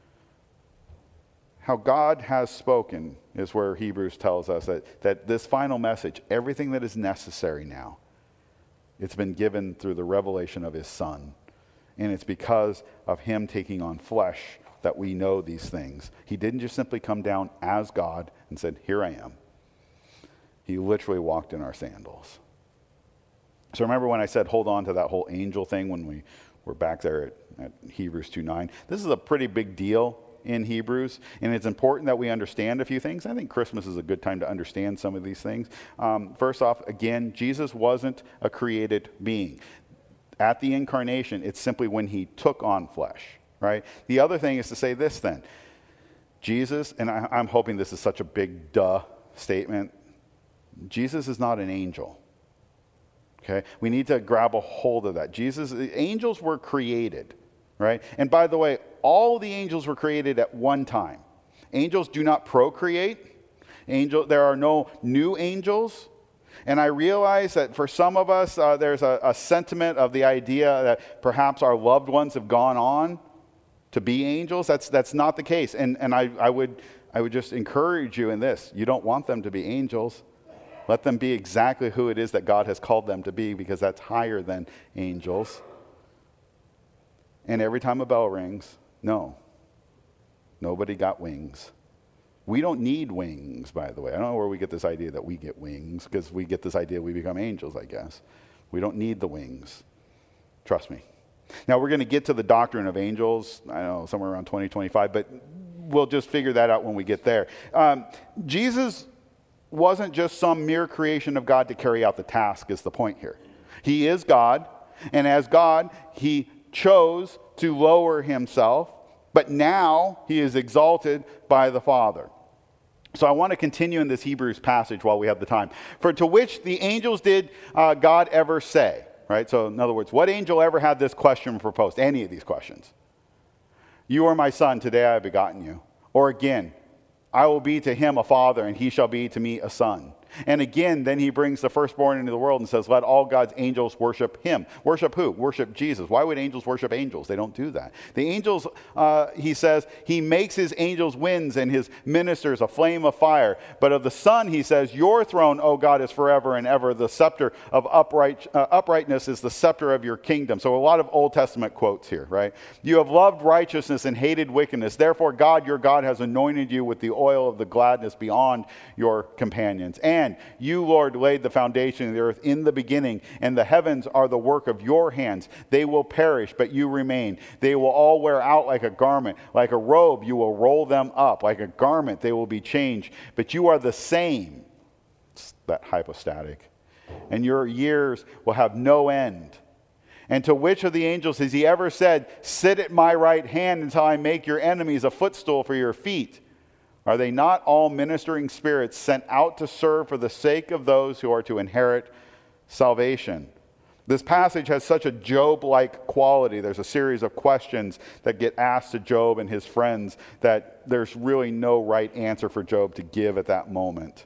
How God has spoken is where Hebrews tells us that this final message, everything that is necessary now, it's been given through the revelation of his Son. And it's because of him taking on flesh that we know these things. He didn't just simply come down as God and said, here I am. He literally walked in our sandals. So remember when I said hold on to that whole angel thing when we were back there at Hebrews 2:9? This is a pretty big deal in Hebrews, and it's important that we understand a few things. I think Christmas is a good time to understand some of these things. First off, again, Jesus wasn't a created being. At the incarnation, it's simply when he took on flesh. Right? The other thing is to say this then. Jesus, and I'm hoping this is such a big duh statement, Jesus is not an angel. Okay? We need to grab a hold of that. Angels were created, right? And by the way, all the angels were created at one time. Angels do not procreate. There are no new angels. And I realize that for some of us, there's a sentiment of the idea that perhaps our loved ones have gone on to be angels. That's not the case. And I would just encourage you in this. You don't want them to be angels. Let them be exactly who it is that God has called them to be, because that's higher than angels. And every time a bell rings, no, nobody got wings. We don't need wings, by the way. I don't know where we get this idea that we get wings, because we get this idea we become angels, I guess. We don't need the wings. Trust me. Now, we're going to get to the doctrine of angels, I don't know, somewhere around 2025, but we'll just figure that out when we get there. Jesus wasn't just some mere creation of God to carry out the task, is the point here. He is God, and as God, he chose to lower himself, but now he is exalted by the Father. So I want to continue in this Hebrews passage while we have the time. For to which the angels did God ever say, right? So in other words, what angel ever had this question proposed? Any of these questions. You are my son, today I have begotten you. Or again, I will be to him a father, and he shall be to me a son. And again, then he brings the firstborn into the world and says, let all God's angels worship him. Worship who? Worship Jesus. Why would angels worship angels? They don't do that. The angels, he says, he makes his angels winds and his ministers a flame of fire. But of the Son, he says, your throne, O God, is forever and ever. The scepter of uprightness is the scepter of your kingdom. So a lot of Old Testament quotes here, right? You have loved righteousness and hated wickedness. Therefore, God, your God, has anointed you with the oil of the gladness beyond your companions. And you, Lord, laid the foundation of the earth in the beginning, and the heavens are the work of your hands. They will perish, but you remain. They will all wear out like a garment. Like a robe, you will roll them up. Like a garment, they will be changed. But you are the same. It's that hypostatic. And your years will have no end. And to which of the angels has he ever said, sit at my right hand until I make your enemies a footstool for your feet? Are they not all ministering spirits sent out to serve for the sake of those who are to inherit salvation? This passage has such a Job-like quality. There's a series of questions that get asked to Job and his friends that there's really no right answer for Job to give at that moment.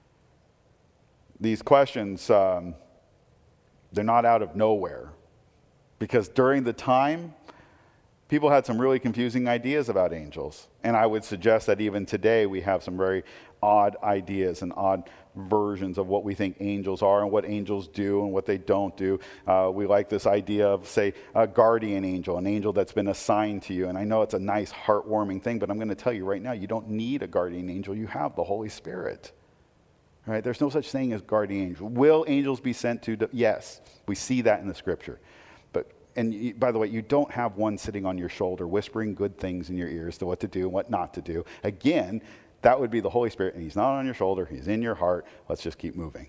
These questions, they're not out of nowhere. Because during the time, people had some really confusing ideas about angels. And I would suggest that even today we have some very odd ideas and odd versions of what we think angels are and what angels do and what they don't do. We like this idea of, say, a guardian angel, an angel that's been assigned to you. And I know it's a nice, heartwarming thing, but I'm going to tell you right now, you don't need a guardian angel. You have the Holy Spirit. Right? There's no such thing as guardian angel. Will angels be sent to? Yes, we see that in the Scripture. And by the way, you don't have one sitting on your shoulder whispering good things in your ears to what to do and what not to do. Again, that would be the Holy Spirit, and he's not on your shoulder, he's in your heart. Let's just keep moving.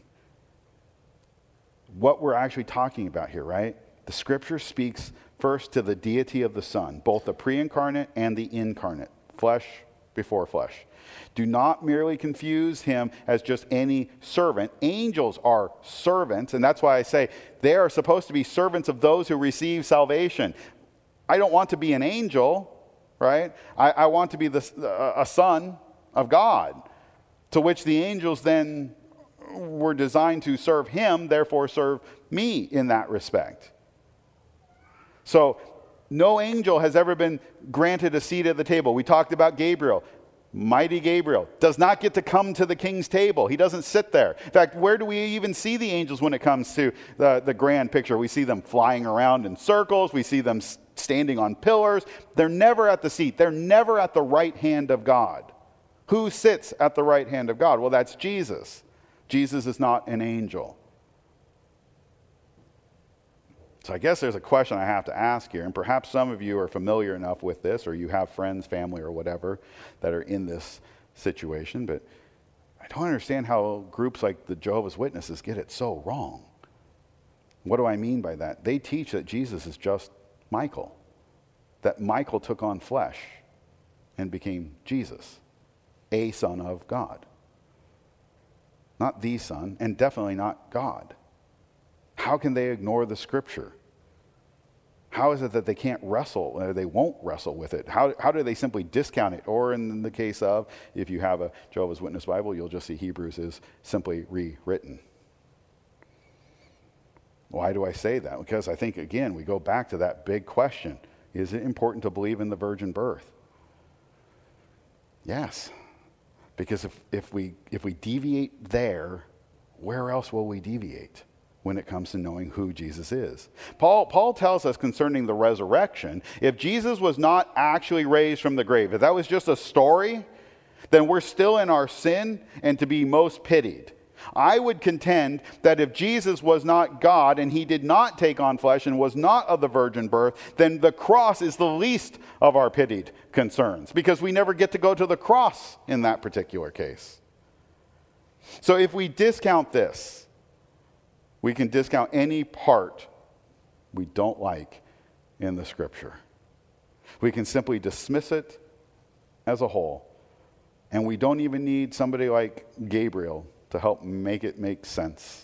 What we're actually talking about here, right? The Scripture speaks first to the deity of the Son, both the pre-incarnate and the incarnate, flesh before flesh. Do not merely confuse him as just any servant. Angels are servants, and that's why I say they are supposed to be servants of those who receive salvation. I don't want to be an angel, right? I want to be a son of God, to which the angels then were designed to serve him, therefore serve me in that respect. So no angel has ever been granted a seat at the table. We talked about Gabriel. Mighty Gabriel does not get to come to the king's table. He doesn't sit there. In fact, where do we even see the angels when it comes to the grand picture? We see them flying around in circles. We see them standing on pillars. They're never at the seat. They're never at the right hand of God. Who sits at the right hand of God? Well, that's Jesus. Jesus is not an angel. So I guess there's a question I have to ask here, and perhaps some of you are familiar enough with this, or you have friends, family, or whatever that are in this situation, but I don't understand how groups like the Jehovah's Witnesses get it so wrong. What do I mean by that? They teach that Jesus is just Michael, that Michael took on flesh and became Jesus, a son of God. Not the Son, and definitely not God. How can they ignore the Scripture? How is it that they can't wrestle, or they won't wrestle with it? How do they simply discount it? Or in the case of, if you have a Jehovah's Witness Bible, you'll just see Hebrews is simply rewritten. Why do I say that? Because I think, again, we go back to that big question. Is it important to believe in the virgin birth? Yes. Because if we deviate there, where else will we deviate when it comes to knowing who Jesus is? Paul tells us concerning the resurrection, if Jesus was not actually raised from the grave, if that was just a story, then we're still in our sin and to be most pitied. I would contend that if Jesus was not God and he did not take on flesh and was not of the virgin birth, then the cross is the least of our pitied concerns, because we never get to go to the cross in that particular case. So if we discount this, we can discount any part we don't like in the Scripture. We can simply dismiss it as a whole. And we don't even need somebody like Gabriel to help make it make sense.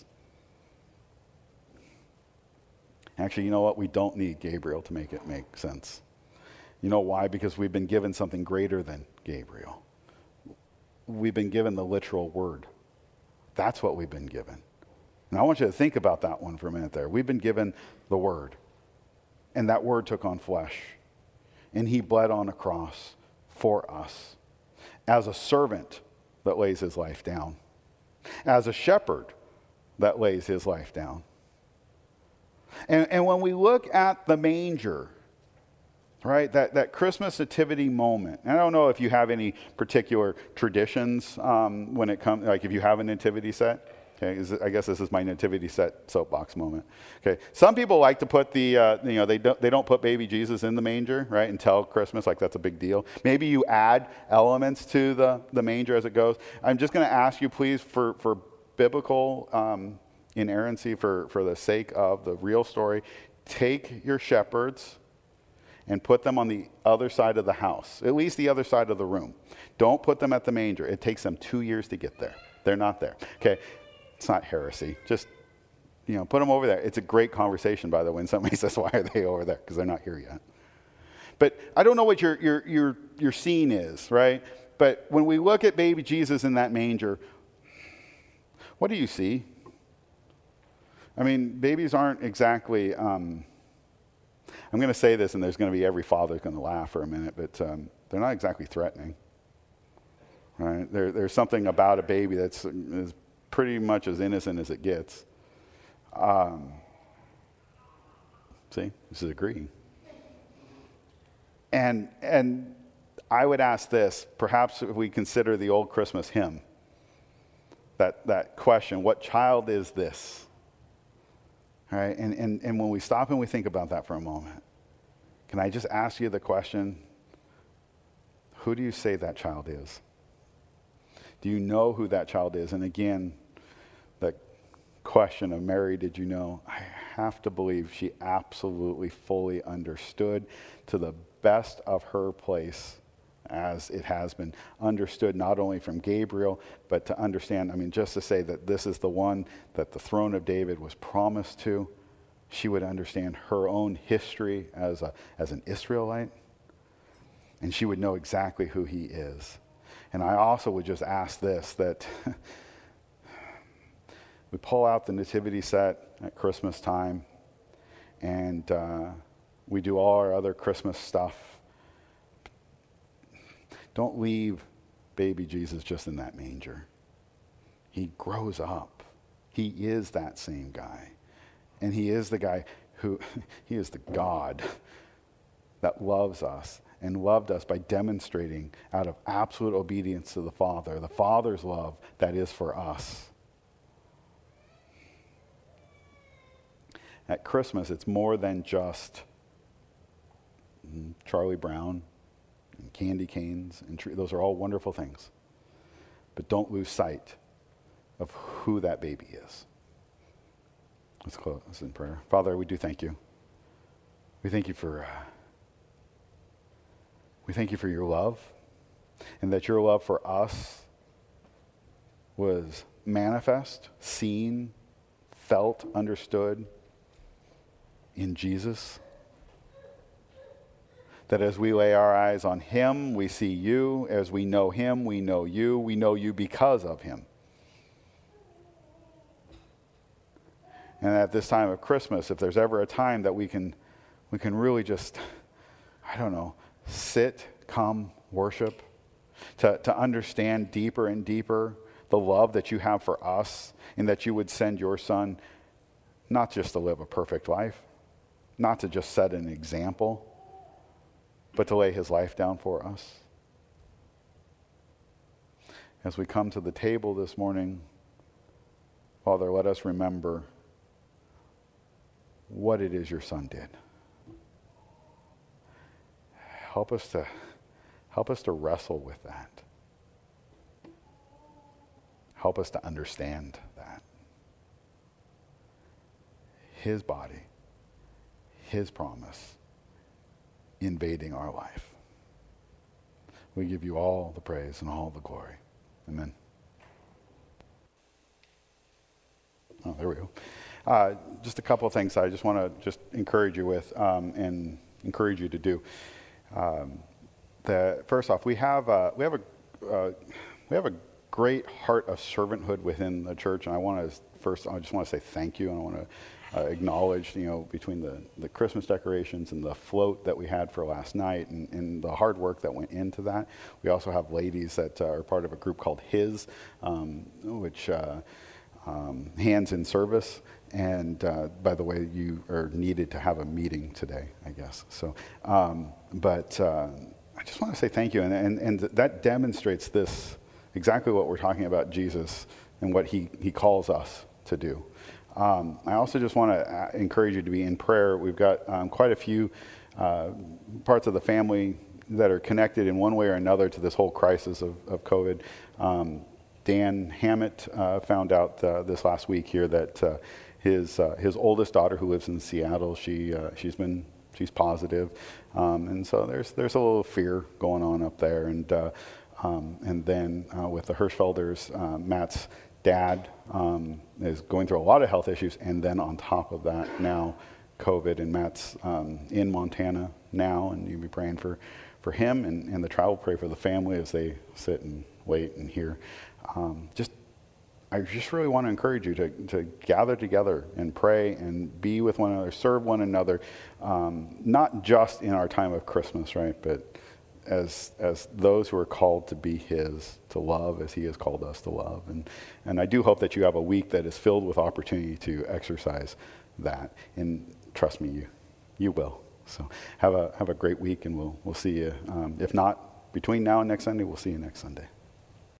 Actually, you know what? We don't need Gabriel to make it make sense. You know why? Because we've been given something greater than Gabriel. We've been given the literal word. That's what we've been given. And I want you to think about that one for a minute there. We've been given the word. And that word took on flesh. And he bled on a cross for us. As a servant that lays his life down. As a shepherd that lays his life down. And when we look at the manger, right, that Christmas nativity moment, and I don't know if you have any particular traditions when it comes, like if you have a nativity set. Okay, I guess this is my nativity set soapbox moment. Okay, some people like to put they don't put baby Jesus in the manger, right, until Christmas, like that's a big deal. Maybe you add elements to the manger as it goes. I'm just going to ask you, please, for biblical inerrancy, for the sake of the real story, take your shepherds and put them on the other side of the house, at least the other side of the room. Don't put them at the manger. It takes them 2 years to get there. They're not there. Okay. It's not heresy. Just, put them over there. It's a great conversation, by the way, when somebody says, why are they over there? Because they're not here yet. But I don't know what your scene is, right? But when we look at baby Jesus in that manger, what do you see? I mean, babies aren't exactly, I'm going to say this, and there's going to be every father's going to laugh for a minute, but they're not exactly threatening, right? There's something about a baby that's is pretty much as innocent as it gets. See, this is agreeing. And I would ask this, perhaps if we consider the old Christmas hymn, that question, what child is this? All right, and when we stop and we think about that for a moment, can I just ask you the question, who do you say that child is? Do you know who that child is? And again, the question of Mary, did you know? I have to believe she absolutely fully understood to the best of her place, as it has been understood not only from Gabriel, but to understand, just to say that this is the one that the throne of David was promised to. She would understand her own history as an Israelite, and she would know exactly who he is. And I also would just ask this, that we pull out the nativity set at Christmas time, and we do all our other Christmas stuff. Don't leave baby Jesus just in that manger. He grows up. He is that same guy. And he is the guy he is the God that loves us and loved us by demonstrating out of absolute obedience to the Father's love that is for us. At Christmas, it's more than just Charlie Brown and candy canes, and those are all wonderful things. But don't lose sight of who that baby is. Let's close in prayer. Father, we do thank you. We thank you for your love, and that your love for us was manifest, seen, felt, understood in Jesus. That as we lay our eyes on him, we see you. As we know him, we know you. We know you because of him. And at this time of Christmas, if there's ever a time that we can really just, sit, come, worship, to understand deeper and deeper the love that you have for us, and that you would send your son not just to live a perfect life, not to just set an example, but to lay his life down for us. As we come to the table this morning, Father, let us remember what it is your son did. Help us to wrestle with that. Help us to understand that. His body, his promise, invading our life. We give you all the praise and all the glory. Amen. Oh, there we go. Just a couple of things I just want to just encourage you with and encourage you to do. First off, we have a great heart of servanthood within the church, and I just want to say thank you, and I want to acknowledge, between the Christmas decorations and the float that we had for last night and the hard work that went into that. We also have ladies that are part of a group called HIS, which Hands in Service. And by the way, you are needed to have a meeting today, I guess. So, but I just want to say thank you. And that demonstrates exactly what we're talking about, Jesus and what he calls us to do. I also just want to encourage you to be in prayer. We've got quite a few parts of the family that are connected in one way or another to this whole crisis of COVID. Dan Hammett found out this last week here that his oldest daughter, who lives in Seattle, she's positive, and so there's a little fear going on up there. And then with the Hirschfelders, Matt's dad is going through a lot of health issues, and then on top of that, now COVID, and Matt's in Montana now, and you'll be praying for him and the travel. Pray for the family as they sit and wait and hear. I just really want to encourage you to gather together and pray and be with one another, serve one another, not just in our time of Christmas, right, but as those who are called to be his, to love as he has called us to love. And I do hope that you have a week that is filled with opportunity to exercise that. And trust me, you will. So have a great week, and we'll see you. If not between now and next Sunday, we'll see you next Sunday.